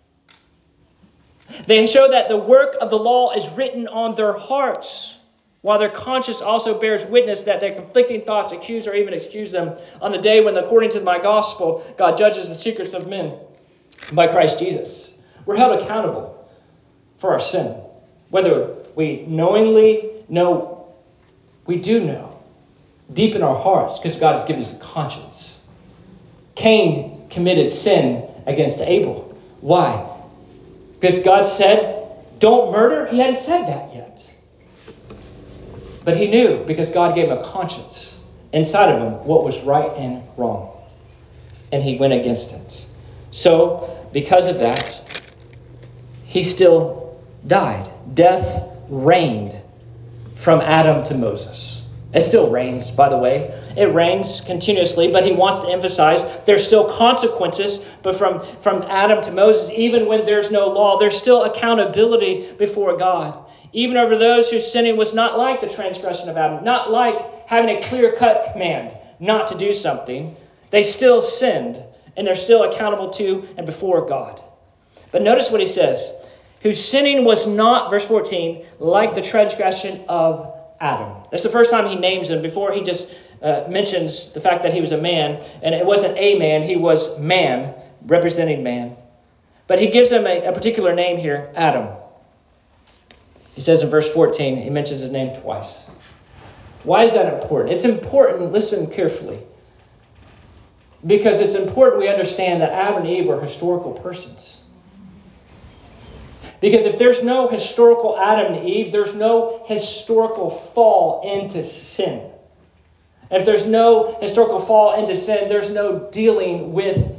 They show that the work of the law is written on their hearts, while their conscience also bears witness that their conflicting thoughts accuse or even excuse them on the day when, according to my gospel, God judges the secrets of men by Christ Jesus. We're held accountable for our sin. Whether we knowingly know, we do know deep in our hearts because God has given us a conscience. Cain committed sin against Abel. Why? Because God said, don't murder. He hadn't said that yet. But he knew because God gave him a conscience inside of him what was right and wrong. And he went against it. So, because of that, he still died. Death reigned from Adam to Moses. It still reigns, by the way. It reigns continuously, but he wants to emphasize there's still consequences. But from, from Adam to Moses, even when there's no law, there's still accountability before God. Even over those whose sinning was not like the transgression of Adam, not like having a clear-cut command not to do something. They still sinned, and they're still accountable to and before God. But notice what he says. Whose sinning was not, verse fourteen, like the transgression of Adam. That's the first time he names him. Before he just uh, mentions the fact that he was a man. And it wasn't a man, he was man, representing man. But he gives him a, a particular name here, Adam. He says in verse fourteen, he mentions his name twice. Why is that important? It's important, listen carefully. Because it's important we understand that Adam and Eve are historical persons. Because if there's no historical Adam and Eve, there's no historical fall into sin. If there's no historical fall into sin, there's no dealing with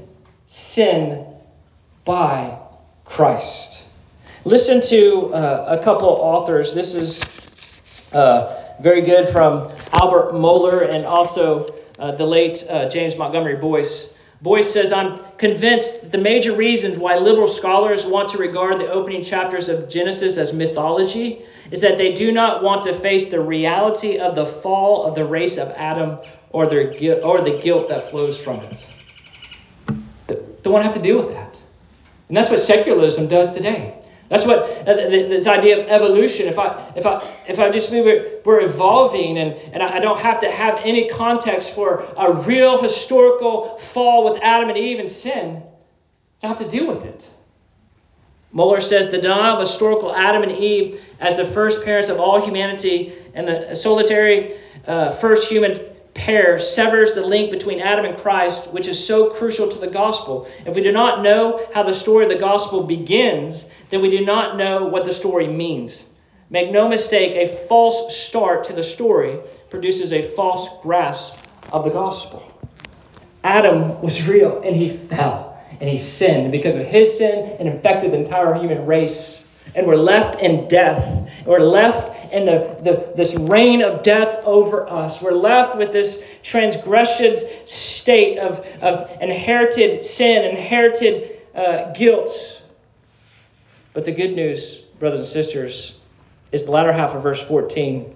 sin by Christ. Listen to uh, a couple authors. This is uh, very good from Albert Mohler and also uh, the late uh, James Montgomery Boyce. Boyce says, I'm convinced that the major reasons why liberal scholars want to regard the opening chapters of Genesis as mythology is that they do not want to face the reality of the fall of the race of Adam or their gu- or the guilt that flows from it. They don't want to have to deal with that. And that's what secularism does today. That's what uh, this idea of evolution. If I if I if I just move it, we're evolving, and, and I don't have to have any context for a real historical fall with Adam and Eve and sin. I don't have to deal with it. Mohler says the denial of historical Adam and Eve as the first parents of all humanity and the solitary uh, first human pair severs the link between Adam and Christ, which is so crucial to the gospel. If we do not know how the story of the gospel begins, then we do not know what the story means. Make no mistake, a false start to the story produces a false grasp of the gospel. Adam was real, and he fell, and he sinned. And because of his sin, it infected the entire human race. And we're left in death. And we're left in the, the this reign of death over us. We're left with this transgression state of, of inherited sin, inherited uh, guilt. But the good news, brothers and sisters, is the latter half of verse fourteen.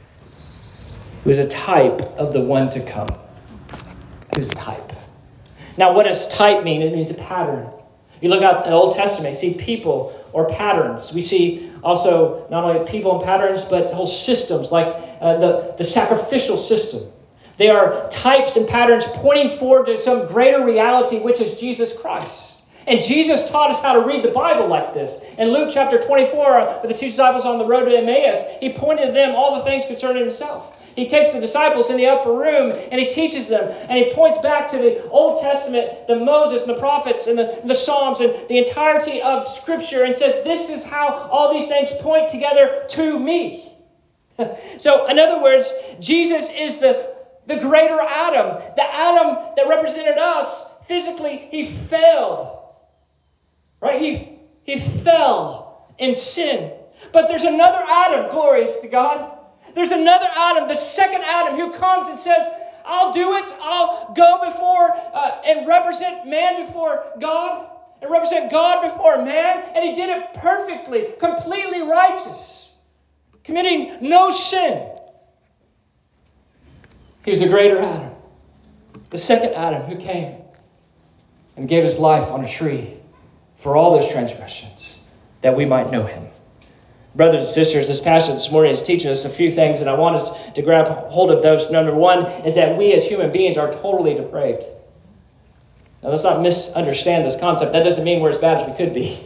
He was a type of the one to come. He was a type. Now, what does type mean? It means a pattern. You look out in the Old Testament, you see people or patterns. We see also not only people and patterns, but whole systems, like uh, the, the sacrificial system. They are types and patterns pointing forward to some greater reality, which is Jesus Christ. And Jesus taught us how to read the Bible like this. In Luke chapter twenty-four, with the two disciples on the road to Emmaus, he pointed to them all the things concerning himself. He takes the disciples in the upper room and he teaches them. And he points back to the Old Testament, the Moses and the prophets and the, the Psalms and the entirety of Scripture and says, this is how all these things point together to me. So, in other words, Jesus is the, the greater Adam. The Adam that represented us, physically, he failed. Right? He, he fell in sin. But there's another Adam, glorious to God. There's another Adam, the second Adam, who comes and says, I'll do it. I'll go before uh, and represent man before God and represent God before man. And he did it perfectly, completely righteous, committing no sin. He's the greater Adam, the second Adam who came and gave his life on a tree for all those transgressions that we might know him. Brothers and sisters, this passage this morning is teaching us a few things, and I want us to grab hold of those. Number one is that we as human beings are totally depraved. Now, let's not misunderstand this concept. That doesn't mean we're as bad as we could be.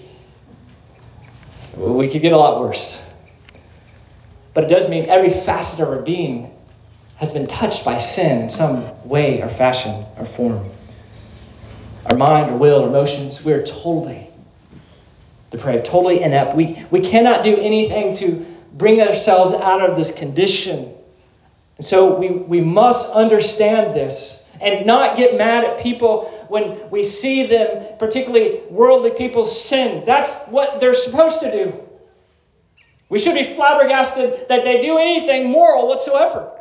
We could get a lot worse. But it does mean every facet of our being has been touched by sin in some way or fashion or form. Our mind, our will, our emotions, we're totally depraved, totally inept. We, we cannot do anything to bring ourselves out of this condition. And so we, we must understand this and not get mad at people when we see them, particularly worldly people, sin. That's what they're supposed to do. We should be flabbergasted that they do anything moral whatsoever,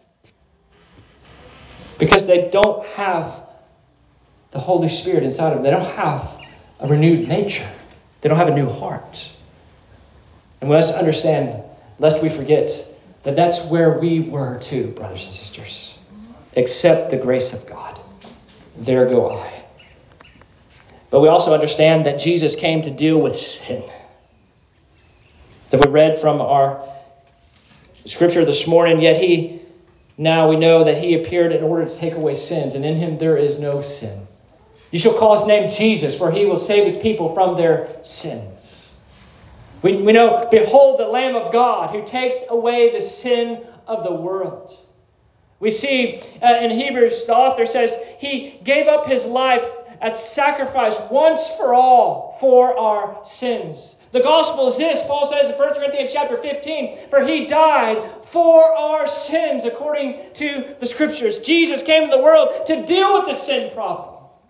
because they don't have the Holy Spirit inside of them. They don't have a renewed nature. They don't have a new heart. And we must understand, lest we forget, that that's where we were too, brothers and sisters. Accept the grace of God. There go I. But we also understand that Jesus came to deal with sin. That we read from our scripture this morning, yet he, now we know that he appeared in order to take away sins, and in him there is no sin. You shall call his name Jesus, for he will save his people from their sins. We, we know, behold the Lamb of God who takes away the sin of the world. We see uh, in Hebrews, the author says, he gave up his life as sacrifice once for all for our sins. The gospel is this, Paul says in First Corinthians chapter fifteen, for he died for our sins according to the scriptures. Jesus came in the world to deal with the sin problem.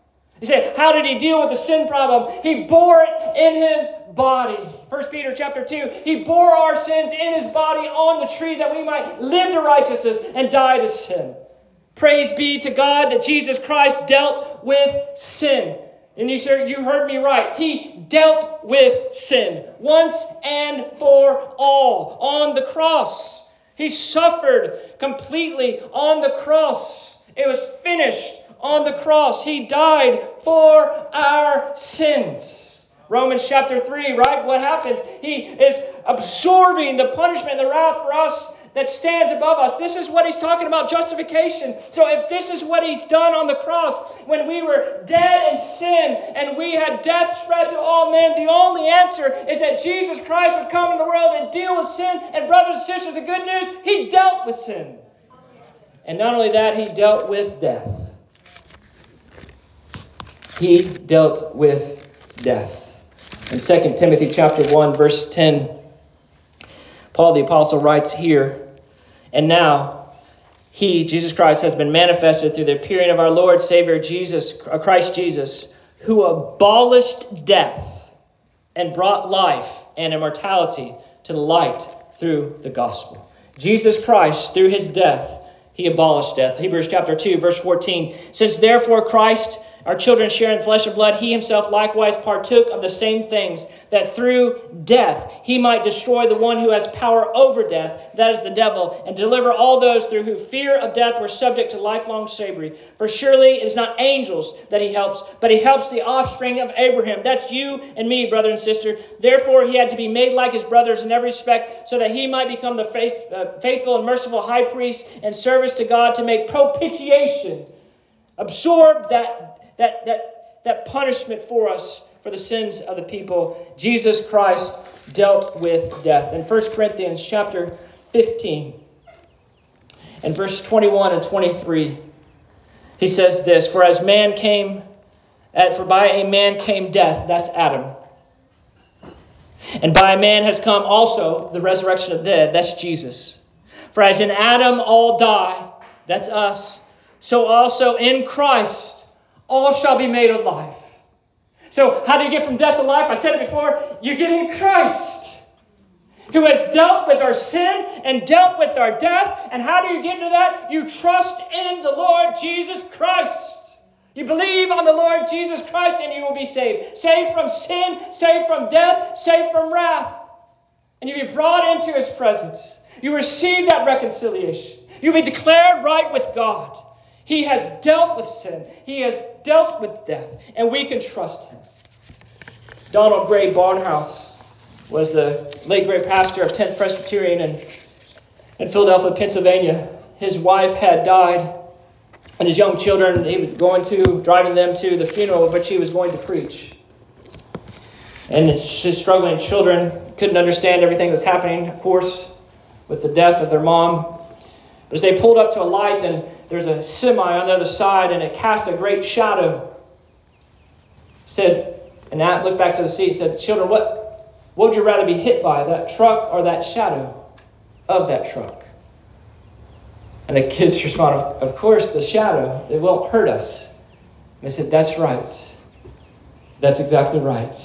You say, how did he deal with the sin problem? He bore it in his body. First Peter chapter two, he bore our sins in his body on the tree that we might live to righteousness and die to sin. Praise be to God that Jesus Christ dealt with sin. And you sir, you heard me right. He dealt with sin once and for all on the cross. He suffered completely on the cross. It was finished on the cross. He died for our sins. Romans chapter three, right? What happens? He is absorbing the punishment and the wrath for us that stands above us. This is what he's talking about, justification. So if this is what he's done on the cross, when we were dead in sin and we had death spread to all men, the only answer is that Jesus Christ would come into the world and deal with sin. And brothers and sisters, the good news, he dealt with sin. And not only that, he dealt with death. He dealt with death. In Second Timothy chapter one, verse ten, Paul the Apostle writes here, and now he, Jesus Christ, has been manifested through the appearing of our Lord Savior Jesus, Christ Jesus, who abolished death and brought life and immortality to the light through the gospel. Jesus Christ, through his death, he abolished death. Hebrews chapter two, verse fourteen, since therefore Christ, our children share in flesh and blood, he himself likewise partook of the same things, that through death he might destroy the one who has power over death, that is the devil, and deliver all those through whom fear of death were subject to lifelong slavery. For surely it is not angels that he helps, but he helps the offspring of Abraham. That's you and me, brother and sister. Therefore he had to be made like his brothers in every respect, so that he might become the faith, uh, faithful and merciful high priest in service to God to make propitiation. Absorb that That, that, that punishment for us for the sins of the people. Jesus Christ dealt with death. In First Corinthians chapter fifteen and verse twenty-one and twenty-three, he says this, For as man came, for by a man came death, that's Adam. And by a man has come also the resurrection of the dead, that's Jesus. For as in Adam all die, that's us, so also in Christ all shall be made alive. So how do you get from death to life? I said it before. You get in Christ, who has dealt with our sin and dealt with our death. And how do you get into that? You trust in the Lord Jesus Christ. You believe on the Lord Jesus Christ and you will be saved. Saved from sin, saved from death, saved from wrath. And you'll be brought into his presence. You receive that reconciliation. You'll be declared right with God. He has dealt with sin. He has dealt with death. And we can trust him. Donald Gray Barnhouse was the late great pastor of tenth Presbyterian in, in Philadelphia, Pennsylvania. His wife had died. And his young children, he was going to, driving them to the funeral, which he was going to preach. And his struggling children couldn't understand everything that was happening, of course, with the death of their mom. But as they pulled up to a light and there's a semi on the other side and it cast a great shadow. Said, and Nat looked back to the seat and said, children, what, what would you rather be hit by, that truck or that shadow of that truck? And the kids responded, of course, the shadow. It won't hurt us. And they said, that's right. That's exactly right.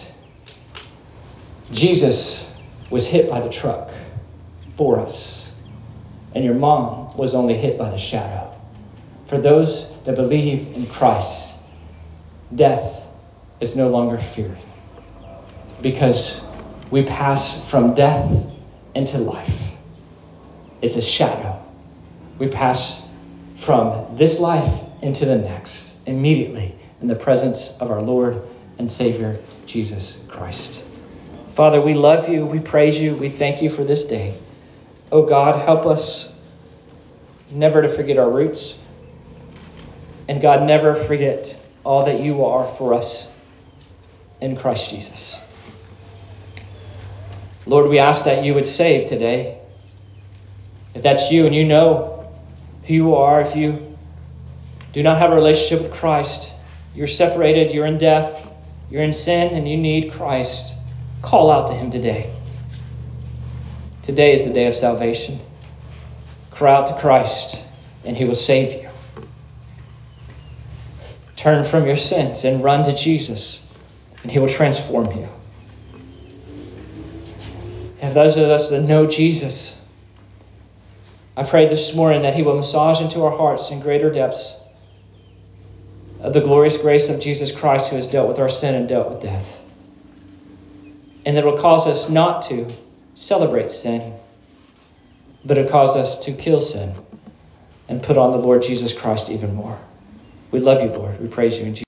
Jesus was hit by the truck for us. And your mom was only hit by the shadow. For those that believe in Christ, death is no longer feared. Because we pass from death into life. It's a shadow. We pass from this life into the next, immediately in the presence of our Lord and Savior, Jesus Christ. Father, we love you, we praise you, we thank you for this day. Oh God, help us never to forget our roots. And God, never forget all that you are for us in Christ Jesus. Lord, we ask that you would save today. If that's you and you know who you are, if you do not have a relationship with Christ, you're separated, you're in death, you're in sin, and you need Christ, call out to him today. Today is the day of salvation. Cry out to Christ, and he will save you. Turn from your sins and run to Jesus, and he will transform you. And those of us that know Jesus, I pray this morning that he will massage into our hearts in greater depths of the glorious grace of Jesus Christ, who has dealt with our sin and dealt with death. And that it will cause us not to celebrate sin, but it will cause us to kill sin and put on the Lord Jesus Christ even more. We love you, Lord. We praise you in Jesus' name.